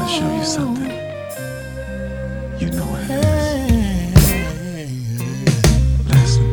to show you something. You know what it is. Listen.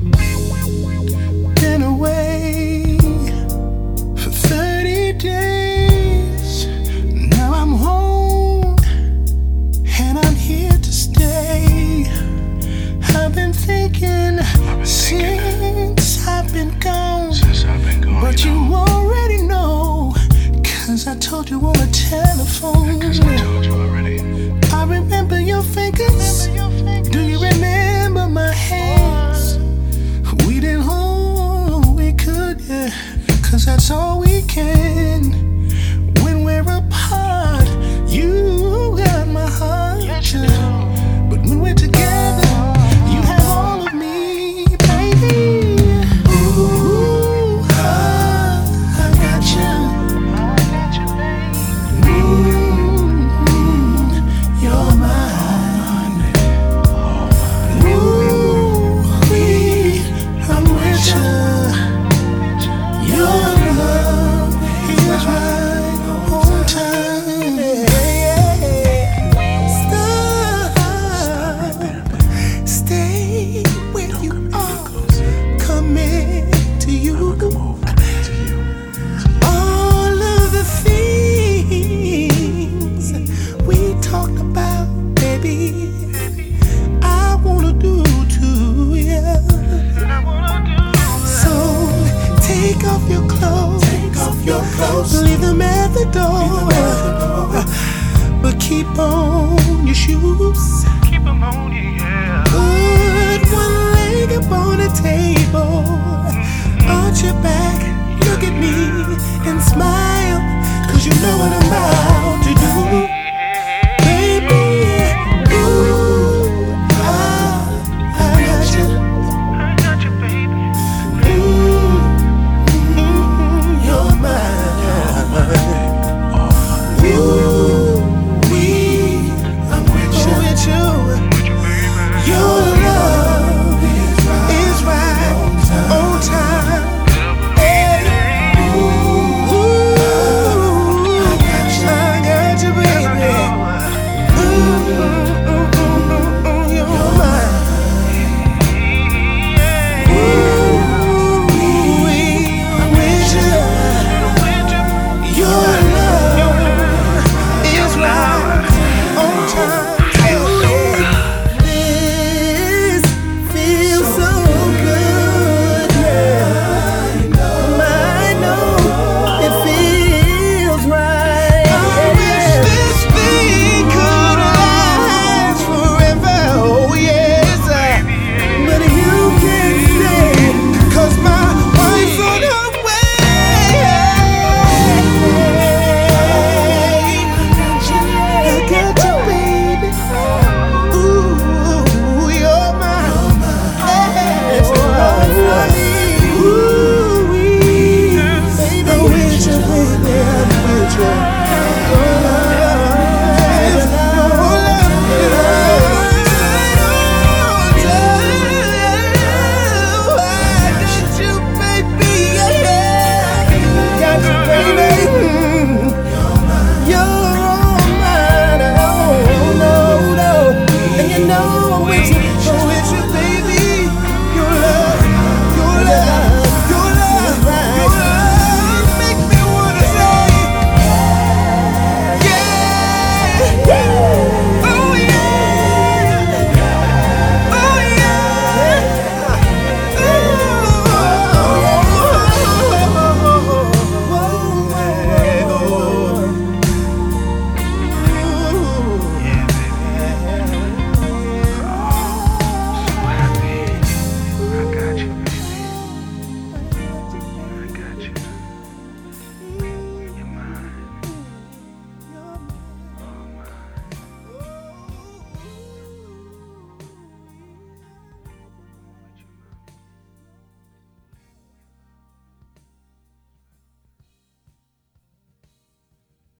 Been away for 30 days. Now I'm home and I'm here to stay. I've been thinking since I've been gone. But you already know, 'cause I told you on the telephone. I remember your fingers. Do you remember my hands? We didn't hold, we could, yeah. 'Cause that's all we can. When we're apart, you got my heart, yeah. But when we're together, you have all of me, baby. Ooh, I got you. You're mine. Ooh, I'm with you. Your love is right on time. Stop. Stay where you are. Commit to you. All of the things we talked about, baby, I wanna do to you. So take off your clothes. Leave them at the door. But keep on your shoes. Put one leg up on the table. Arch your back, look at me and smile. 'Cause you know what I'm about to do. Baby, ooh, I got you. Ooh, you're mine. Ooh.